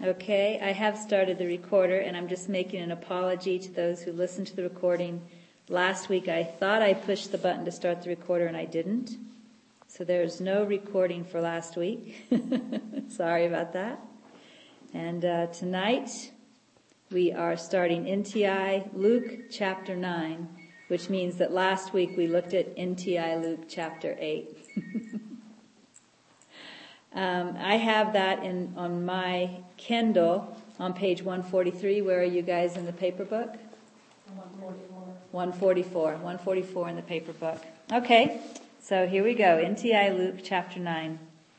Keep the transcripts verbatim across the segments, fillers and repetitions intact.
Okay, I have started the recorder, and I'm just making an apology to those who listened to the recording. Last week I thought I pushed the button to start the recorder, and I didn't. So there's no recording for last week. Sorry about that. And uh, tonight we are starting N T I Luke chapter nine, which means that last week we looked at N T I Luke chapter eight. Um, I have that in on my Kindle on page one forty-three. Where are you guys in the paper book? one forty-four. one forty-four. one forty-four in the paper book. Okay, so here we go. N T I Luke chapter nine.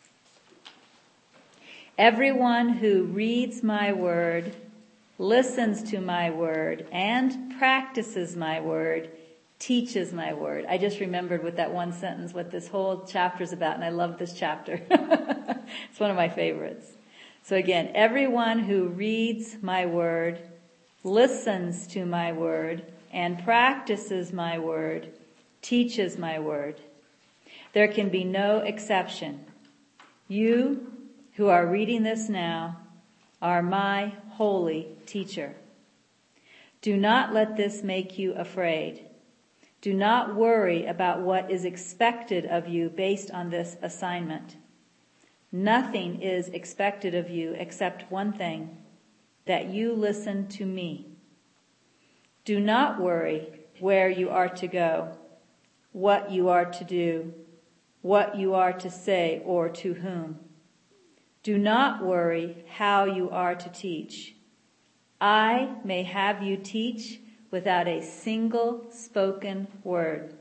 Everyone who reads my word, listens to my word, and practices my word teaches my word. I just remembered with that one sentence what this whole chapter is about, and I love this chapter. It's one of my favorites. So again, everyone who reads my word, listens to my word, and practices my word teaches my word. There can be no exception. You who are reading this now are my holy teacher. Do not let this make you afraid. Do not worry about what is expected of you based on this assignment. Nothing is expected of you except one thing, that you listen to me. Do not worry where you are to go, what you are to do, what you are to say or to whom. Do not worry how you are to teach. I may have you teach without a single spoken word.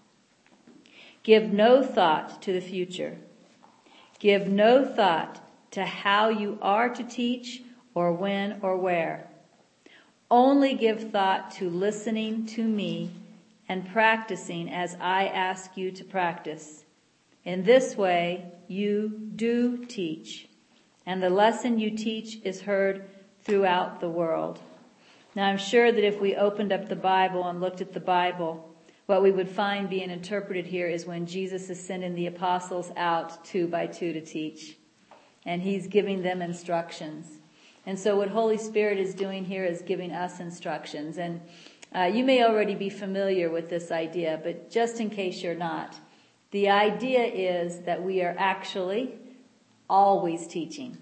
Give no thought to the future. Give no thought to how you are to teach or when or where. Only give thought to listening to me and practicing as I ask you to practice. In this way, you do teach, and the lesson you teach is heard throughout the world. Now, I'm sure that if we opened up the Bible and looked at the Bible, what we would find being interpreted here is when Jesus is sending the apostles out two by two to teach. And he's giving them instructions. And so what Holy Spirit is doing here is giving us instructions. And uh, you may already be familiar with this idea, but just in case you're not, the idea is that we are actually always teaching.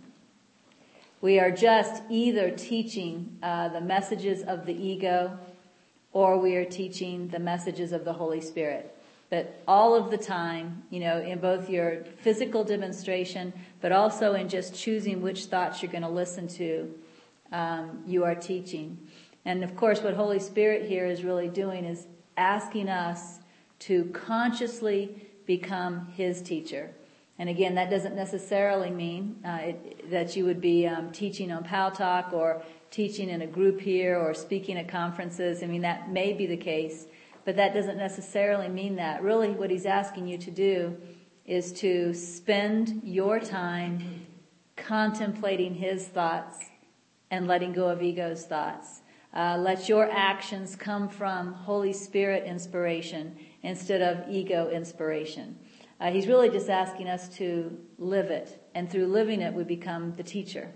We are just either teaching uh, the messages of the ego, or we are teaching the messages of the Holy Spirit. But all of the time, you know, in both your physical demonstration, but also in just choosing which thoughts you're going to listen to, um, you are teaching. And of course, what Holy Spirit here is really doing is asking us to consciously become His teacher. And again, that doesn't necessarily mean uh, it, that you would be um, teaching on Pal Talk or teaching in a group here or speaking at conferences. I mean, that may be the case, but that doesn't necessarily mean that. Really, what he's asking you to do is to spend your time contemplating his thoughts and letting go of ego's thoughts. Uh, let your actions come from Holy Spirit inspiration instead of ego inspiration. Uh, he's really just asking us to live it, and through living it, we become the teacher.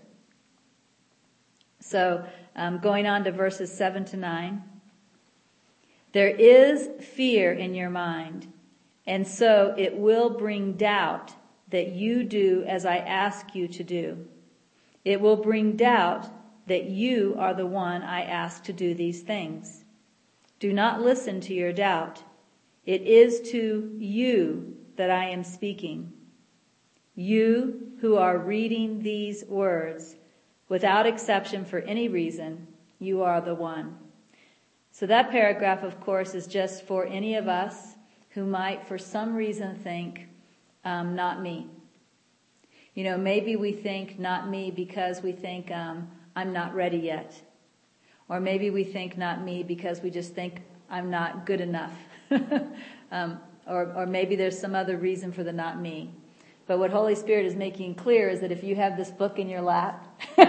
So, um, going on to verses seven to nine. There is fear in your mind, and so it will bring doubt that you do as I ask you to do. It will bring doubt that you are the one I ask to do these things. Do not listen to your doubt. It is to you that I am speaking. You who are reading these words, without exception for any reason, you are the one. So that paragraph, of course, is just for any of us who might, for some reason, think, um, not me. You know, maybe we think not me because we think um, I'm not ready yet. Or maybe we think not me because we just think I'm not good enough. um, or, or maybe there's some other reason for the not me. But what Holy Spirit is making clear is that if you have this book in your lap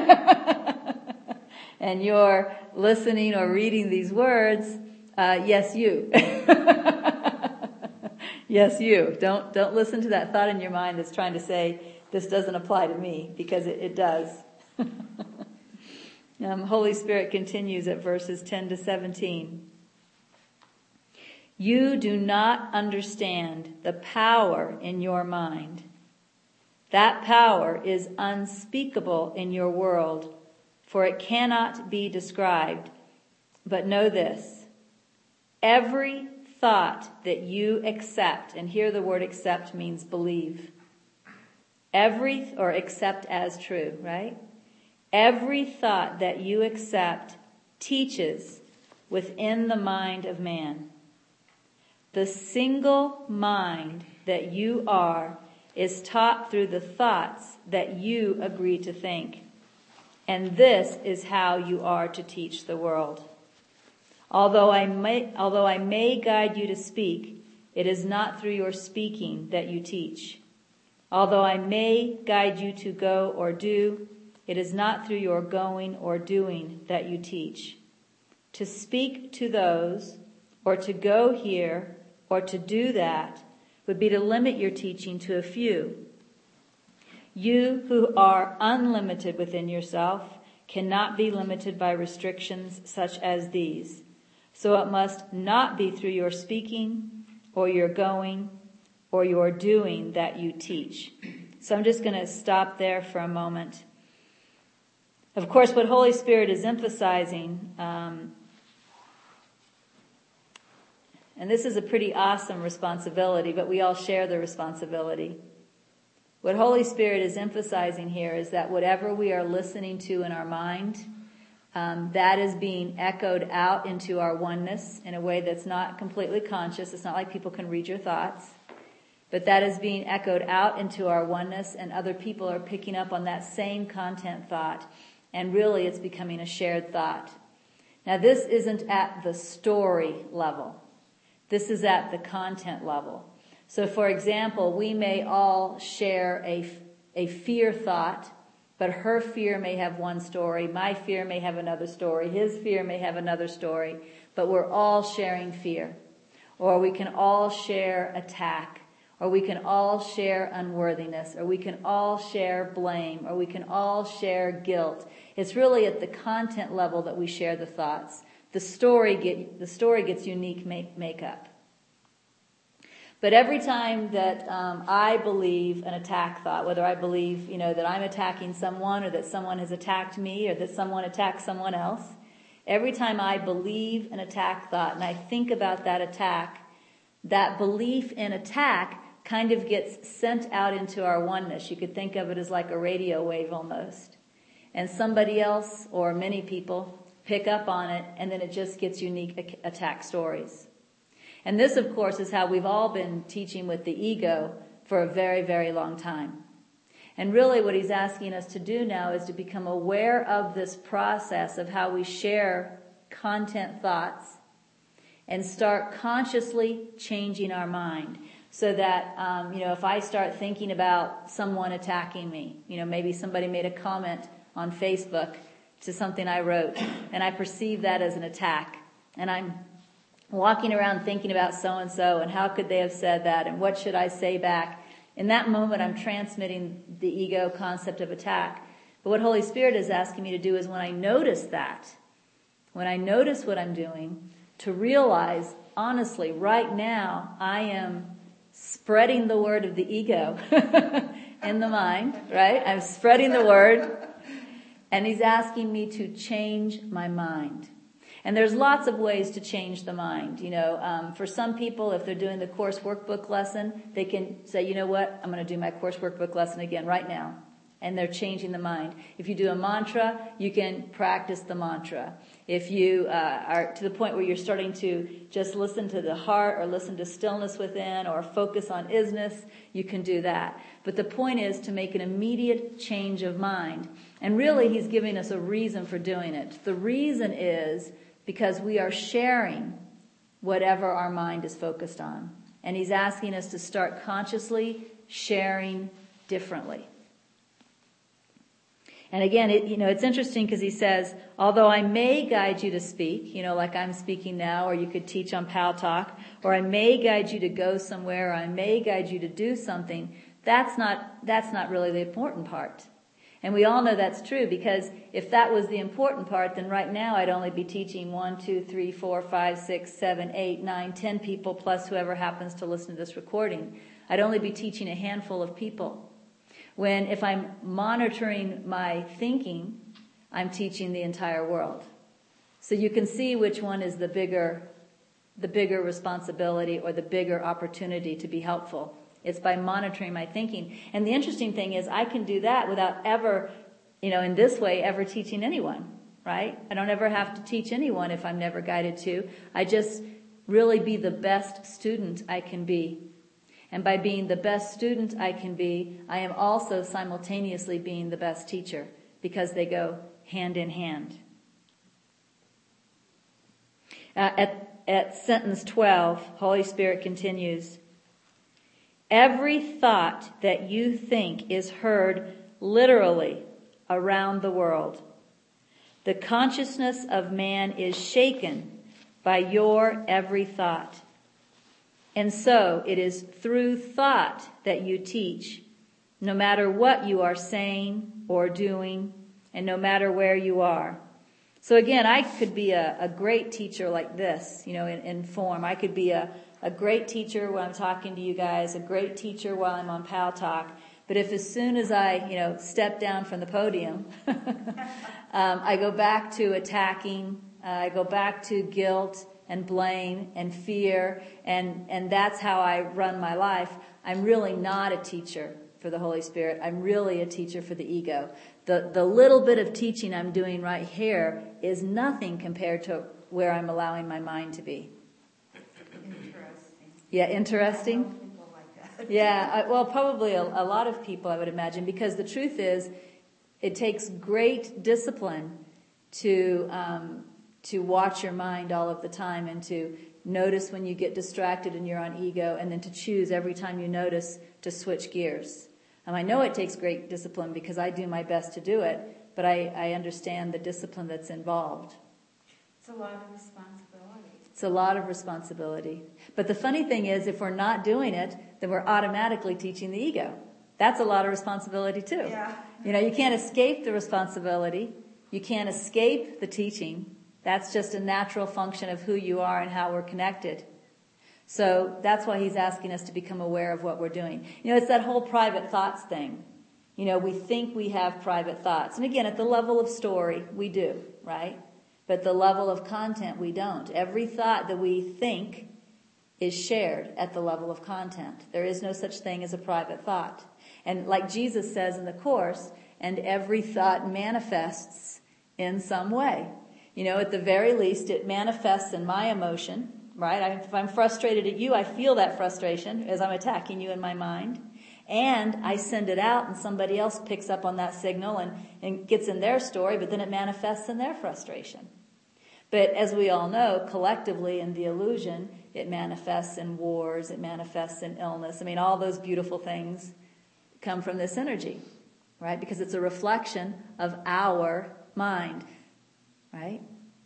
and you're listening or reading these words, uh, yes, you. Yes, you. Don't don't listen to that thought in your mind that's trying to say, this doesn't apply to me, because it, it does. um, Holy Spirit continues at verses ten to seventeen. You do not understand the power in your mind. That power is unspeakable in your world, for it cannot be described. But know this, every thought that you accept, and here the word accept means believe, every, or accept as true, right? Every thought that you accept teaches within the mind of man. The single mind that you are is taught through the thoughts that you agree to think. And this is how you are to teach the world. Although I may, although I may guide you to speak, it is not through your speaking that you teach. Although I may guide you to go or do, it is not through your going or doing that you teach. To speak to those, or to go here, or to do that, would be to limit your teaching to a few. You who are unlimited within yourself cannot be limited by restrictions such as these. So it must not be through your speaking, or your going, or your doing that you teach. So I'm just going to stop there for a moment. Of course, what Holy Spirit is emphasizing, um, and this is a pretty awesome responsibility, but we all share the responsibility. What Holy Spirit is emphasizing here is that whatever we are listening to in our mind, um, that is being echoed out into our oneness in a way that's not completely conscious. It's not like people can read your thoughts. But that is being echoed out into our oneness, and other people are picking up on that same content thought. And really it's becoming a shared thought. Now this isn't at the story level. This is at the content level. So for example, we may all share a, a fear thought, but her fear may have one story, my fear may have another story, his fear may have another story, but we're all sharing fear. Or we can all share attack, or we can all share unworthiness, or we can all share blame, or we can all share guilt. It's really at the content level that we share the thoughts. The story get, the story gets unique make, makeup. But every time that um, I believe an attack thought, whether I believe, you know, that I'm attacking someone, or that someone has attacked me, or that someone attacked someone else, every time I believe an attack thought and I think about that attack, that belief in attack kind of gets sent out into our oneness. You could think of it as like a radio wave almost. And somebody else, or many people, pick up on it, and then it just gets unique attack stories. And this, of course, is how we've all been teaching with the ego for a very, very long time. And really what he's asking us to do now is to become aware of this process of how we share content thoughts and start consciously changing our mind. So that, um, you know, if I start thinking about someone attacking me, you know, maybe somebody made a comment on Facebook to something I wrote, and I perceive that as an attack, and I'm walking around thinking about so-and-so, and how could they have said that, and what should I say back? In that moment, I'm transmitting the ego concept of attack. But what Holy Spirit is asking me to do is when I notice that, when I notice what I'm doing, to realize, honestly, right now, I am spreading the word of the ego in the mind, right? I'm spreading the word, and he's asking me to change my mind. And there's lots of ways to change the mind. You know, um, for some people, if they're doing the course workbook lesson, they can say, you know what, I'm going to do my course workbook lesson again right now. And they're changing the mind. If you do a mantra, you can practice the mantra. If you uh, are to the point where you're starting to just listen to the heart, or listen to stillness within, or focus on isness, you can do that. But the point is to make an immediate change of mind. And really, he's giving us a reason for doing it. The reason is because we are sharing whatever our mind is focused on. And he's asking us to start consciously sharing differently. And again, it, you know, it's interesting because he says, although I may guide you to speak, you know, like I'm speaking now, or you could teach on Pal Talk, or I may guide you to go somewhere, or I may guide you to do something, that's not, that's not really the important part. And we all know that's true, because if that was the important part, then right now I'd only be teaching one, two, three, four, five, six, seven, eight, nine, ten people, plus whoever happens to listen to this recording. I'd only be teaching a handful of people. When if I'm monitoring my thinking, I'm teaching the entire world. So you can see which one is the bigger, the bigger responsibility or the bigger opportunity to be helpful. It's by monitoring my thinking. And the interesting thing is I can do that without ever, you know, in this way, ever teaching anyone, right? I don't ever have to teach anyone if I'm never guided to. I just really be the best student I can be. And by being the best student I can be, I am also simultaneously being the best teacher, because they go hand in hand. Uh, at, at sentence twelve, Holy Spirit continues, every thought that you think is heard literally around the world. The consciousness of man is shaken by your every thought. And so it is through thought that you teach, no matter what you are saying or doing, and no matter where you are. So again, I could be a, a great teacher like this, you know, in, in form. I could be a, a great teacher when I'm talking to you guys, a great teacher while I'm on Pal Talk. But if as soon as I, you know, step down from the podium, um, I go back to attacking, uh, I go back to guilt and blame and fear, and, and that's how I run my life, I'm really not a teacher for the Holy Spirit. I'm really a teacher for the ego. The, the little bit of teaching I'm doing right here is nothing compared to where I'm allowing my mind to be. Interesting. Yeah, interesting. I know people like that. Yeah, I, well, probably a, a lot of people, I would imagine, because the truth is, it takes great discipline to um, to watch your mind all of the time, and to notice when you get distracted and you're on ego, and then to choose every time you notice to switch gears. Um, I know it takes great discipline because I do my best to do it, but I, I understand the discipline that's involved. It's a lot of responsibility. It's a lot of responsibility. But the funny thing is, if we're not doing it, then we're automatically teaching the ego. That's a lot of responsibility too. Yeah. You know, you can't escape the responsibility. You can't escape the teaching. That's just a natural function of who you are and how we're connected. So that's why he's asking us to become aware of what we're doing. You know, it's that whole private thoughts thing. You know, we think we have private thoughts. And again, at the level of story, we do, right? But the level of content, we don't. Every thought that we think is shared at the level of content. There is no such thing as a private thought. And like Jesus says in the Course, and every thought manifests in some way. You know, at the very least, it manifests in my emotion, right? I, if I'm frustrated at you, I feel that frustration as I'm attacking you in my mind. And I send it out, and somebody else picks up on that signal and, and gets in their story, but then it manifests in their frustration. But as we all know, collectively in the illusion, it manifests in wars, it manifests in illness. I mean, all those beautiful things come from this energy, right? Because it's a reflection of our mind. Right?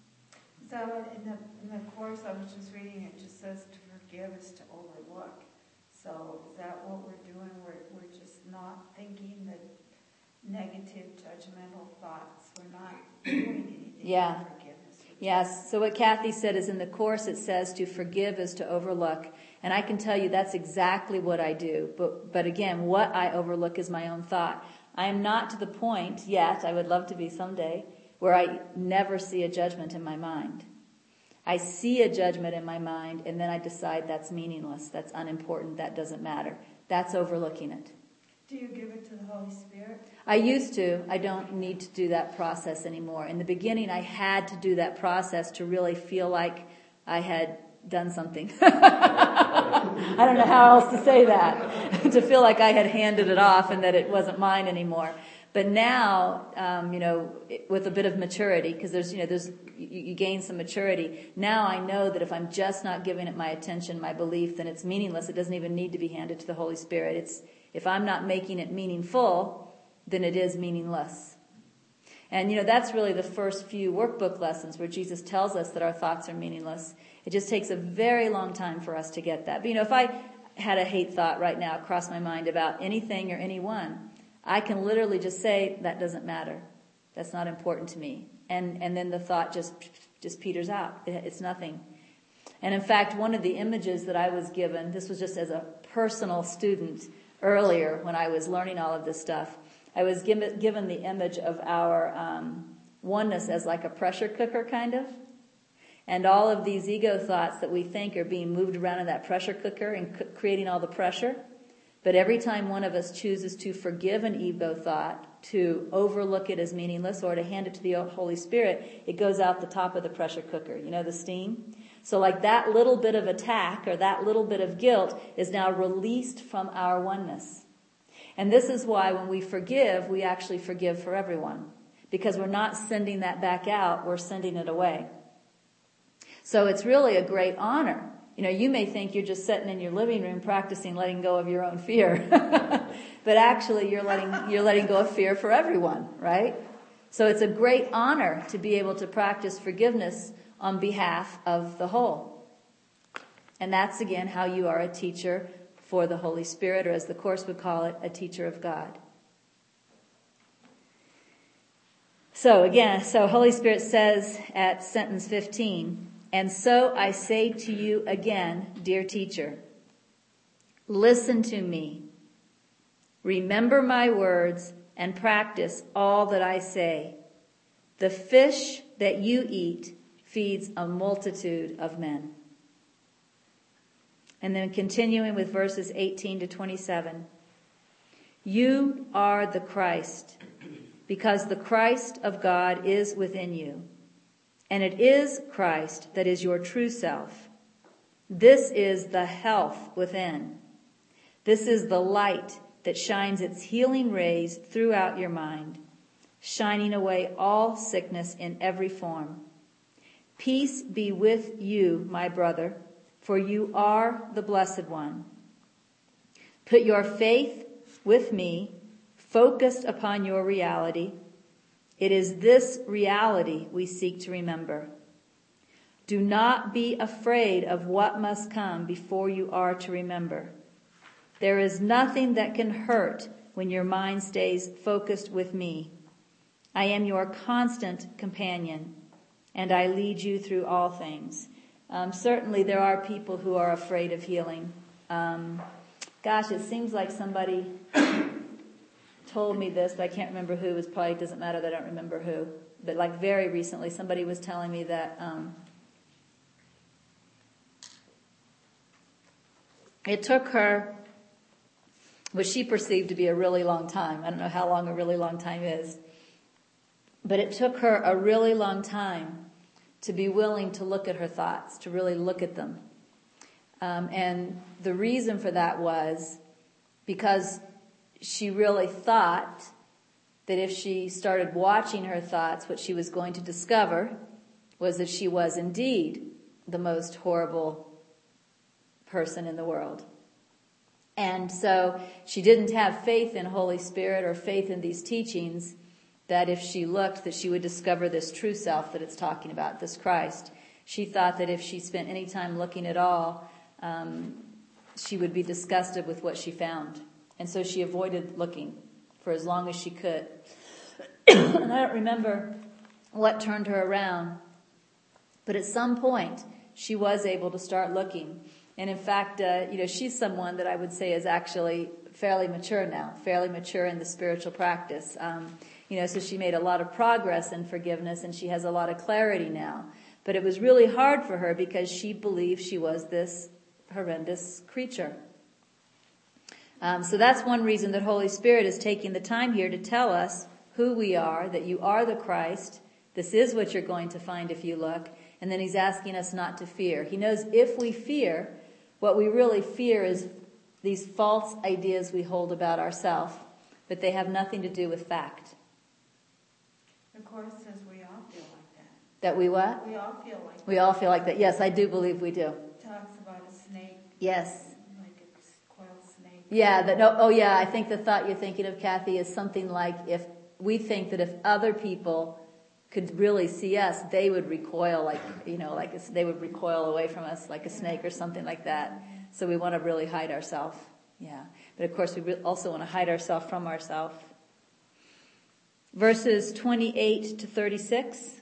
So in the, in the Course I was just reading, it just says to forgive is to overlook. So is that what we're doing? We're, we're just not thinking the negative, judgmental thoughts. We're not doing anything yeah. for forgiveness. Yes. So what Kathy said is in the Course it says to forgive is to overlook. And I can tell you that's exactly what I do. But, but again, what I overlook is my own thought. I am not to the point yet, I would love to be someday, where I never see a judgment in my mind. I see a judgment in my mind, and then I decide that's meaningless, that's unimportant, that doesn't matter. That's overlooking it. Do you give it to the Holy Spirit? I used to. I don't need to do that process anymore. In the beginning, I had to do that process to really feel like I had done something. I don't know how else to say that. To feel like I had handed it off and that it wasn't mine anymore. But now, um, you know, with a bit of maturity, because there's, you know, there's, you, you gain some maturity. Now I know that if I'm just not giving it my attention, my belief, then it's meaningless. It doesn't even need to be handed to the Holy Spirit. It's, if I'm not making it meaningful, then it is meaningless. And, you know, that's really the first few workbook lessons where Jesus tells us that our thoughts are meaningless. It just takes a very long time for us to get that. But, you know, if I had a hate thought right now cross my mind about anything or anyone, I can literally just say, that doesn't matter. That's not important to me. And, and then the thought just, just peters out. It, it's nothing. And in fact, one of the images that I was given, this was just as a personal student earlier when I was learning all of this stuff, I was given, given the image of our um, oneness as like a pressure cooker kind of. And all of these ego thoughts that we think are being moved around in that pressure cooker and c- creating all the pressure. But every time one of us chooses to forgive an ego thought, to overlook it as meaningless, or to hand it to the Holy Spirit, it goes out the top of the pressure cooker. You know, the steam? So like that little bit of attack or that little bit of guilt is now released from our oneness. And this is why when we forgive, we actually forgive for everyone. Because we're not sending that back out, we're sending it away. So it's really a great honor. You know, you may think you're just sitting in your living room practicing letting go of your own fear. But actually you're letting, you're letting go of fear for everyone, right? So it's a great honor to be able to practice forgiveness on behalf of the whole. And that's again how you are a teacher for the Holy Spirit, or as the Course would call it, a teacher of God. So again, so Holy Spirit says at sentence fifteen, and so I say to you again, dear teacher, listen to me. Remember my words and practice all that I say. The fish that you eat feeds a multitude of men. And then continuing with verses eighteen to twenty-seven. You are the Christ, because the Christ of God is within you. And it is Christ that is your true self. This is the health within. This is the light that shines its healing rays throughout your mind, shining away all sickness in every form. Peace be with you, my brother, for you are the Blessed One. Put your faith with me, focused upon your reality. It is this reality we seek to remember. Do not be afraid of what must come before you are to remember. There is nothing that can hurt when your mind stays focused with me. I am your constant companion, and I lead you through all things. Um, certainly there are people who are afraid of healing. Um, gosh, it seems like somebody told me this, but I can't remember who. It probably doesn't matter that I don't remember who. But like very recently, somebody was telling me that um, it took her what she perceived to be a really long time. I don't know how long a really long time is. But it took her a really long time to be willing to look at her thoughts, to really look at them. Um, and the reason for that was because she really thought that if she started watching her thoughts, what she was going to discover was that she was indeed the most horrible person in the world. And so she didn't have faith in Holy Spirit or faith in these teachings that if she looked that she would discover this true self that it's talking about, this Christ. She thought that if she spent any time looking at all, um, she would be disgusted with what she found. And so she avoided looking for as long as she could. And I don't remember what turned her around. But at some point, she was able to start looking. And in fact, uh, you know, she's someone that I would say is actually fairly mature now, fairly mature in the spiritual practice. Um, you know, so she made a lot of progress in forgiveness and she has a lot of clarity now. But it was really hard for her because she believed she was this horrendous creature. Um, so that's one reason that Holy Spirit is taking the time here to tell us who we are, that you are the Christ. This is what you're going to find if you look. And then he's asking us not to fear. He knows if we fear, what we really fear is these false ideas we hold about ourselves, but they have nothing to do with fact. The Course says we all feel like that. That we what? We all feel like that. We all feel like that. Yes, I do believe we do. It talks about a snake. Yes. Like a coiled snake. Yeah, that, no, oh yeah, I think the thought you're thinking of, Kathy, is something like if we think that if other people could really see us, they would recoil like, you know, like a, they would recoil away from us like a snake or something like that. So we want to really hide ourselves. Yeah. But of course we also want to hide ourselves from ourselves. Verses twenty-eight to thirty-six.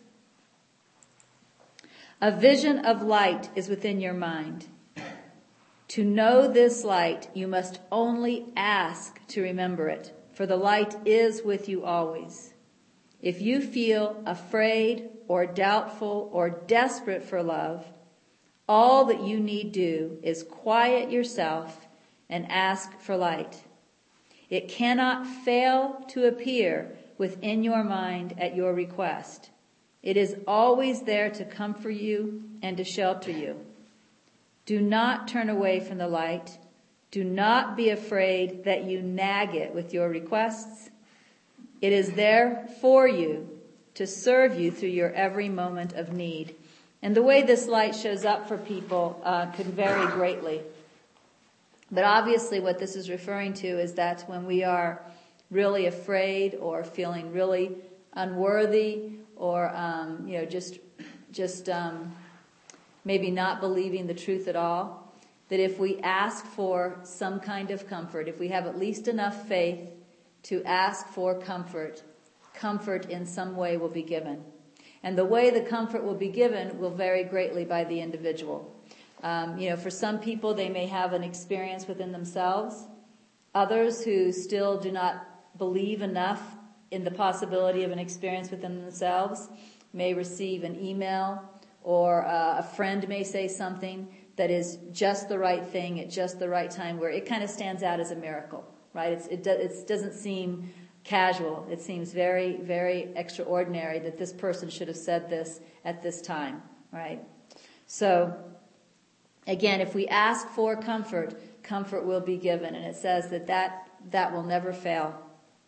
A vision of light is within your mind. To know this light, you must only ask to remember it, for the light is with you always. If you feel afraid or doubtful or desperate for love, all that you need do is quiet yourself and ask for light. It cannot fail to appear within your mind at your request. It is always there to comfort you and to shelter you. Do not turn away from the light. Do not be afraid that you nag it with your requests. It is there for you to serve you through your every moment of need. And the way this light shows up for people uh, could vary greatly. But obviously what this is referring to is that when we are really afraid or feeling really unworthy or, um, you know, just, just, um, maybe not believing the truth at all, that if we ask for some kind of comfort, if we have at least enough faith to ask for comfort, comfort in some way will be given. And the way the comfort will be given will vary greatly by the individual. Um, you know, for some people, they may have an experience within themselves. Others who still do not believe enough in the possibility of an experience within themselves may receive an email, or uh, a friend may say something that is just the right thing at just the right time, where it kind of stands out as a miracle, right? It's, it, do, it doesn't seem casual. It seems very, very extraordinary that this person should have said this at this time, right? So, again, if we ask for comfort, comfort will be given. And it says that that, that will never fail.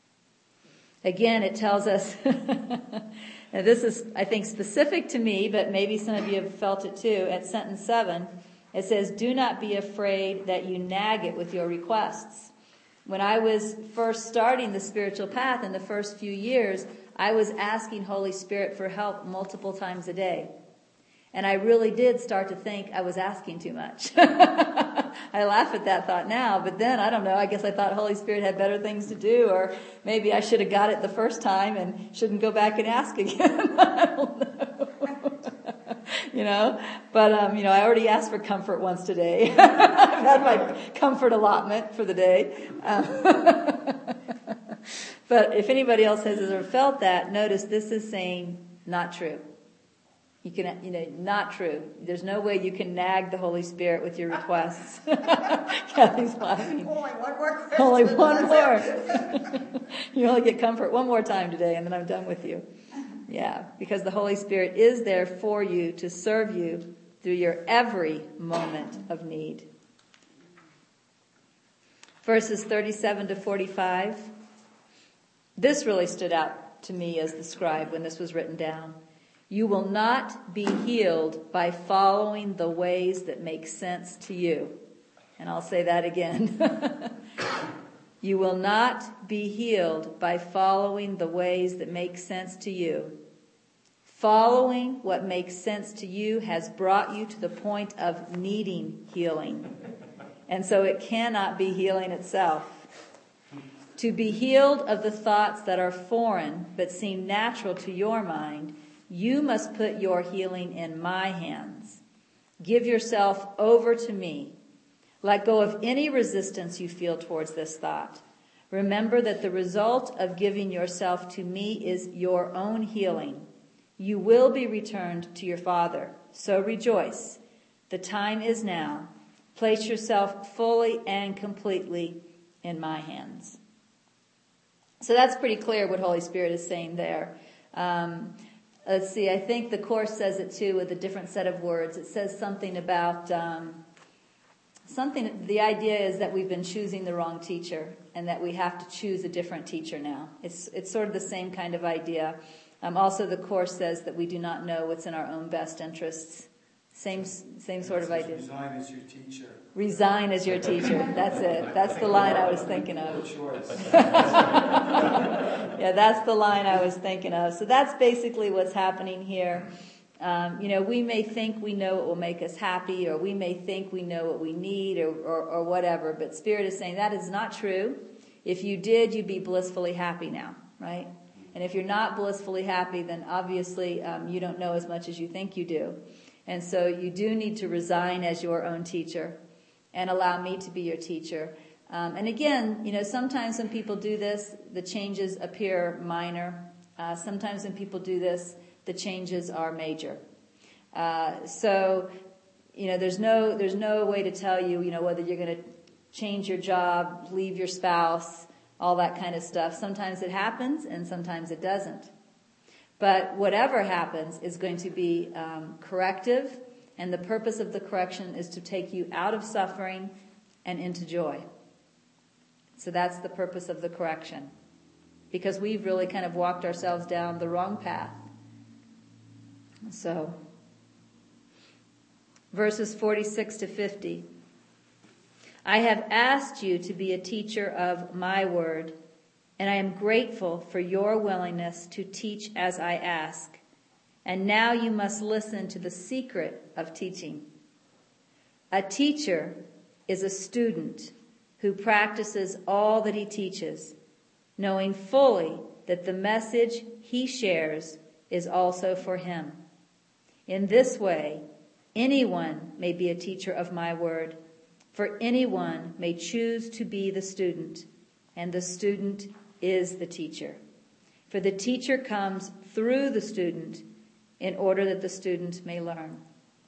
Again, it tells us, and this is, I think, specific to me, but maybe some of you have felt it too, at sentence seven, it says, do not be afraid that you nag it with your requests. When I was first starting the spiritual path in the first few years, I was asking Holy Spirit for help multiple times a day. And I really did start to think I was asking too much. I laugh at that thought now, but then, I don't know, I guess I thought Holy Spirit had better things to do, or maybe I should have got it the first time and shouldn't go back and ask again. I don't know. You know, but, um, you know, I already asked for comfort once today. I've had my comfort allotment for the day. Um, but if anybody else has ever felt that, notice this is saying not true. You can, you know, not true. There's no way you can nag the Holy Spirit with your requests. Kathy's laughing. Only one more question. Only one more. You only get comfort one more time today, and then I'm done with you. Yeah, because the Holy Spirit is there for you to serve you through your every moment of need. Verses thirty-seven to forty-five. This really stood out to me as the scribe when this was written down. You will not be healed by following the ways that make sense to you. And I'll say that again. You will not be healed by following the ways that make sense to you. Following what makes sense to you has brought you to the point of needing healing. And so it cannot be healing itself. To be healed of the thoughts that are foreign but seem natural to your mind, you must put your healing in my hands. Give yourself over to me. Let go of any resistance you feel towards this thought. Remember that the result of giving yourself to me is your own healing. You will be returned to your Father. So rejoice. The time is now. Place yourself fully and completely in my hands. So that's pretty clear what Holy Spirit is saying there. Um, Let's see, I think the Course says it too with a different set of words. It says something about, um, something, the idea is that we've been choosing the wrong teacher and that we have to choose a different teacher now. It's, it's sort of the same kind of idea. Um, also the Course says that we do not know what's in our own best interests. Same, same sort of idea. Resign as your teacher. Resign as your teacher. That's it. That's the line I was thinking of. Yeah, that's the line I was thinking of. So that's basically what's happening here. Um, you know, we may think we know what will make us happy, or we may think we know what we need, or, or, or whatever. But Spirit is saying that is not true. If you did, you'd be blissfully happy now, right? And if you're not blissfully happy, then obviously um, you don't know as much as you think you do. And so you do need to resign as your own teacher and allow me to be your teacher. Um, and again, you know, sometimes when people do this, the changes appear minor. Uh, sometimes when people do this, the changes are major. Uh, so, you know, there's no, there's no way to tell you, you know, whether you're going to change your job, leave your spouse, all that kind of stuff. Sometimes it happens and sometimes it doesn't. But whatever happens is going to be um, corrective, and the purpose of the correction is to take you out of suffering and into joy. So that's the purpose of the correction, because we've really kind of walked ourselves down the wrong path. So, verses forty-six to fifty. I have asked you to be a teacher of my word, and I am grateful for your willingness to teach as I ask. And now you must listen to the secret of teaching. A teacher is a student who practices all that he teaches, knowing fully that the message he shares is also for him. In this way, anyone may be a teacher of my word, for anyone may choose to be the student, and the student is the teacher. For the teacher comes through the student in order that the student may learn.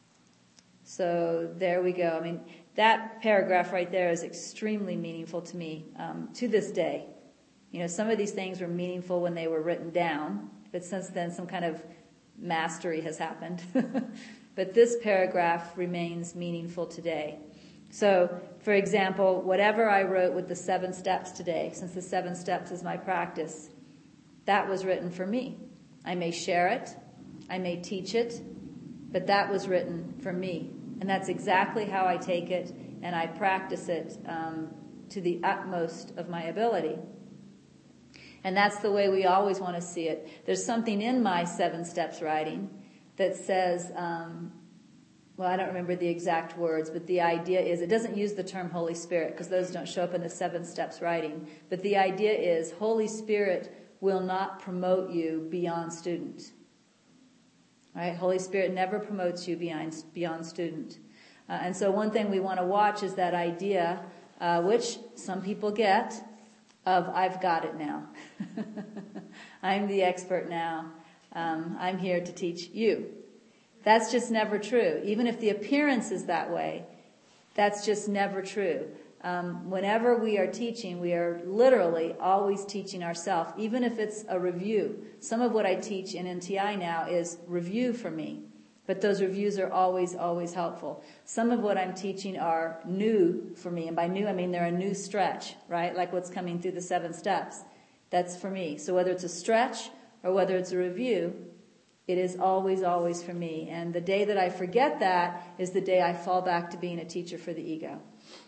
So there we go. I mean, that paragraph right there is extremely meaningful to me um, to this day. You know, some of these things were meaningful when they were written down, but since then some kind of mastery has happened. But this paragraph remains meaningful today. So, for example, whatever I wrote with the seven steps today, since the seven steps is my practice, that was written for me. I may share it, I may teach it, but that was written for me. And that's exactly how I take it, and I practice it um, to the utmost of my ability. And that's the way we always want to see it. There's something in my seven steps writing that says, um, well, I don't remember the exact words, but the idea is, it doesn't use the term Holy Spirit because those don't show up in the seven steps writing. But the idea is Holy Spirit will not promote you beyond student. Right? Holy Spirit never promotes you beyond, beyond student. Uh, and so one thing we want to watch is that idea, uh, which some people get, of I've got it now. I'm the expert now. Um, I'm here to teach you. That's just never true. Even if the appearance is that way, that's just never true. Um, whenever we are teaching, we are literally always teaching ourselves, even if it's a review. Some of what I teach in N T I now is review for me, but those reviews are always, always helpful. Some of what I'm teaching are new for me, and by new I mean they're a new stretch, right? Like what's coming through the seven steps. That's for me. So whether it's a stretch or whether it's a review, it is always, always for me. And the day that I forget that is the day I fall back to being a teacher for the ego.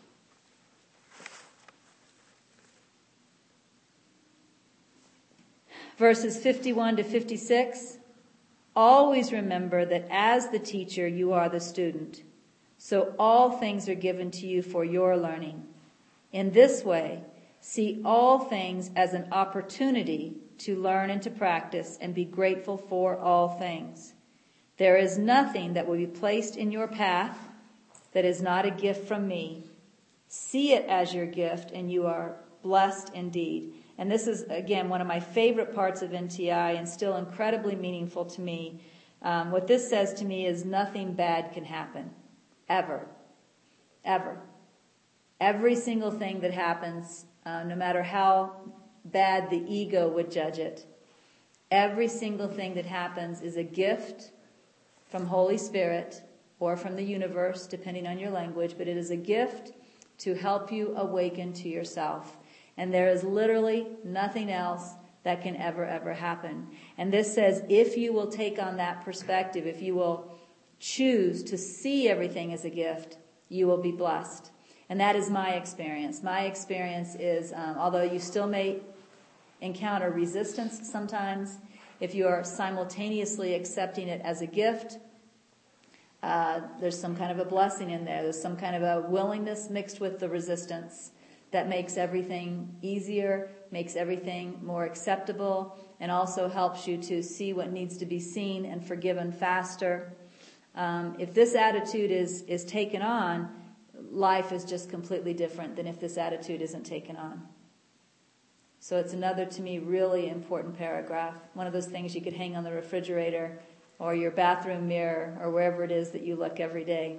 Verses fifty-one to fifty-six. Always remember that as the teacher, you are the student. So all things are given to you for your learning. In this way, see all things as an opportunity to learn and to practice and be grateful for all things. There is nothing that will be placed in your path that is not a gift from me. See it as your gift and you are blessed indeed. And this is, again, one of my favorite parts of N T I and still incredibly meaningful to me. Um, what this says to me is nothing bad can happen. Ever. Ever. Every single thing that happens, uh, no matter how bad the ego would judge it, every single thing that happens is a gift from Holy Spirit or from the universe, depending on your language, but it is a gift to help you awaken to yourself. And there is literally nothing else that can ever, ever happen. And this says, if you will take on that perspective, if you will choose to see everything as a gift, you will be blessed. And that is my experience. My experience is, um, although you still may encounter resistance sometimes, if you are simultaneously accepting it as a gift, uh, there's some kind of a blessing in there. There's some kind of a willingness mixed with the resistance that makes everything easier, makes everything more acceptable, and also helps you to see what needs to be seen and forgiven faster. Um, if this attitude is, is taken on, life is just completely different than if this attitude isn't taken on. So it's another, to me, really important paragraph. One of those things you could hang on the refrigerator or your bathroom mirror or wherever it is that you look every day.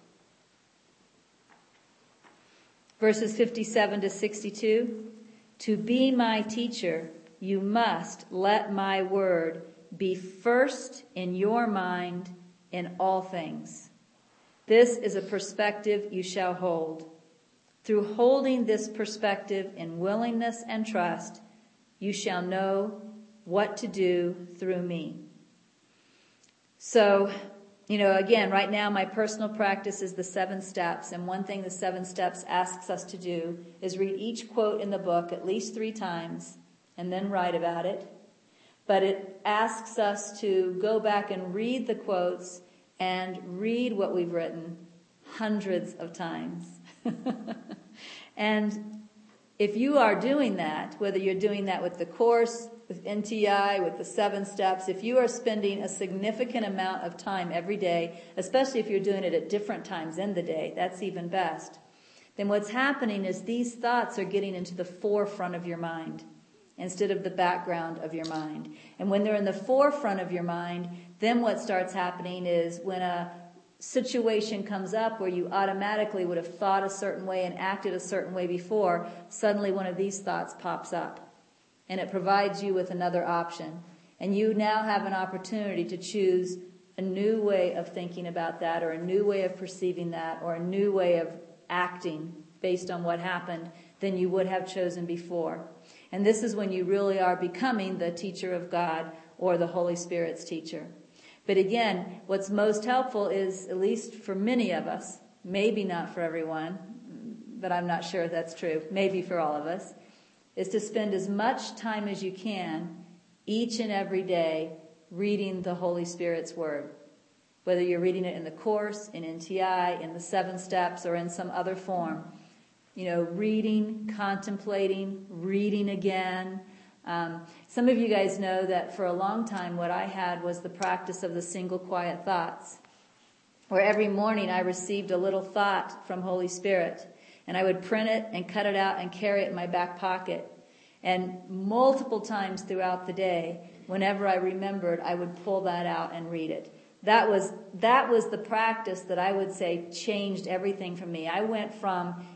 Verses fifty-seven to sixty-two. To be my teacher, you must let my word be first in your mind in all things. This is a perspective you shall hold. Through holding this perspective in willingness and trust, you shall know what to do through me. So, you know, again, right now my personal practice is the seven steps, and one thing the seven steps asks us to do is read each quote in the book at least three times and then write about it. But it asks us to go back and read the quotes and read what we've written hundreds of times. And if you are doing that, whether you're doing that with the course, with N T I, with the seven steps, if you are spending a significant amount of time every day, especially if you're doing it at different times in the day, that's even best, then what's happening is these thoughts are getting into the forefront of your mind instead of the background of your mind. And when they're in the forefront of your mind, then what starts happening is when a situation comes up where you automatically would have thought a certain way and acted a certain way before, suddenly one of these thoughts pops up. And it provides you with another option. And you now have an opportunity to choose a new way of thinking about that, or a new way of perceiving that, or a new way of acting based on what happened than you would have chosen before. And this is when you really are becoming the teacher of God, or the Holy Spirit's teacher. But again, what's most helpful is, at least for many of us, maybe not for everyone, but I'm not sure if that's true, maybe for all of us, is to spend as much time as you can each and every day reading the Holy Spirit's Word. Whether you're reading it in the course, in N T I, in the seven steps, or in some other form. You know, reading, contemplating, reading again. Um, some of you guys know that for a long time what I had was the practice of the single quiet thoughts, where every morning I received a little thought from Holy Spirit, and I would print it and cut it out and carry it in my back pocket. And multiple times throughout the day, whenever I remembered, I would pull that out and read it. That was that was the practice that I would say changed everything for me. I went from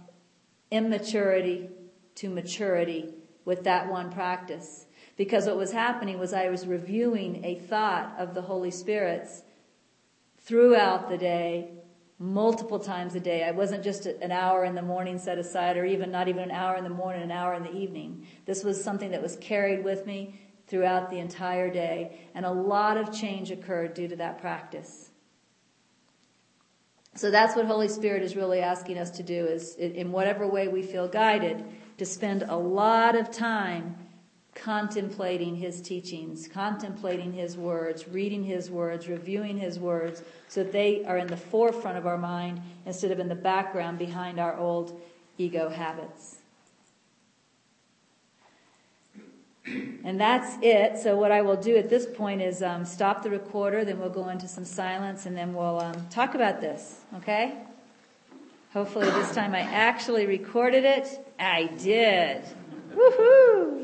immaturity to maturity with that one practice. Because what was happening was I was reviewing a thought of the Holy Spirit's throughout the day, multiple times a day. I wasn't just an hour in the morning set aside, or even not even an hour in the morning, an hour in the evening. This was something that was carried with me throughout the entire day. And a lot of change occurred due to that practice. So that's what Holy Spirit is really asking us to do, is in whatever way we feel guided, to spend a lot of time contemplating His teachings, contemplating His words, reading His words, reviewing His words, so that they are in the forefront of our mind instead of in the background behind our old ego habits. And that's it. So what I will do at this point is um, stop the recorder, then we'll go into some silence, and then we'll um, talk about this, okay? Hopefully this time I actually recorded it. I did. Woohoo!